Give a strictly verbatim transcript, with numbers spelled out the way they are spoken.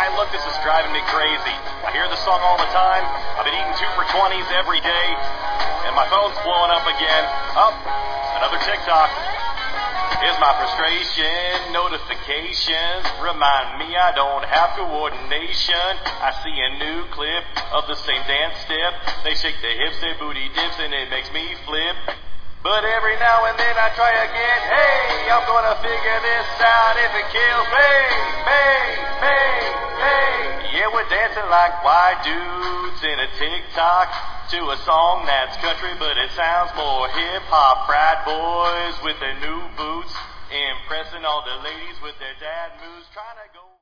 Ryan, look, this is driving me crazy. I hear the song all the time. I've been eating two for twenties every day. And my phone's blowing up again. Up, another TikTok. Here's my frustration. Notifications remind me I don't have coordination. I see a new clip of the same dance step. They shake their hips, their booty dips, and it makes me flip. But every now and then I try again. Hey, I'm gonna figure this out if it kills me. Me, me, me. Yeah, we're dancing like white dudes in a TikTok to a song that's country, but it sounds more hip-hop. Frat boys with their new boots, impressing all the ladies with their dad moves, trying to go